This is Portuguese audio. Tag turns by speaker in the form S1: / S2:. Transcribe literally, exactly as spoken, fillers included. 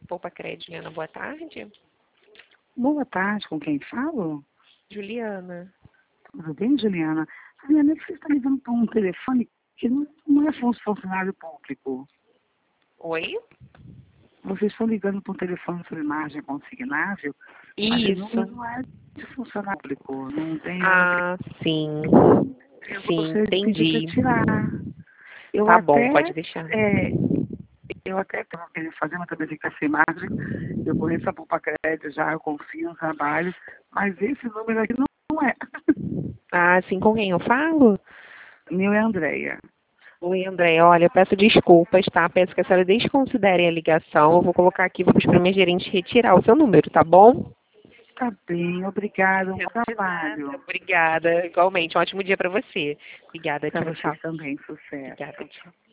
S1: Poupa Crédito, Juliana, boa tarde.
S2: Boa tarde, com quem falo?
S1: Juliana.
S2: Tudo bem, Juliana? A minha amiga, você está ligando para um telefone que não, não é fun- funcionário público.
S1: Oi?
S2: Vocês estão ligando para um telefone sobre margem consignável, mas esse número
S1: Isso.
S2: não é de funcionário público. Não tem nada que...
S1: Ah, sim.
S2: Eu
S1: Sim,
S2: gostaria de pedir para
S1: entendi.
S2: tirar. Eu
S1: Tá bom,
S2: até...
S1: pode deixar.
S2: É, eu até estava querendo fazer uma tabelica sem margem. Eu conheço a Poupa Crédito já, eu confio no trabalho, mas esse número aqui não, não é.
S1: Ah, sim, com quem eu falo?
S2: Meu é Andréia.
S1: Oi, André. Olha, peço desculpas, tá? Peço que a senhora desconsidere a ligação. Eu vou colocar aqui, vou pedir para minha gerente retirar o seu número, tá bom?
S2: Tá bem, obrigada. Um bom
S1: De nada.
S2: trabalho.
S1: Obrigada. Igualmente. Um ótimo dia para você. Obrigada.
S2: Para
S1: Tchau,
S2: vocês
S1: tchau.
S2: também, sucesso.
S1: Obrigada. Tchau.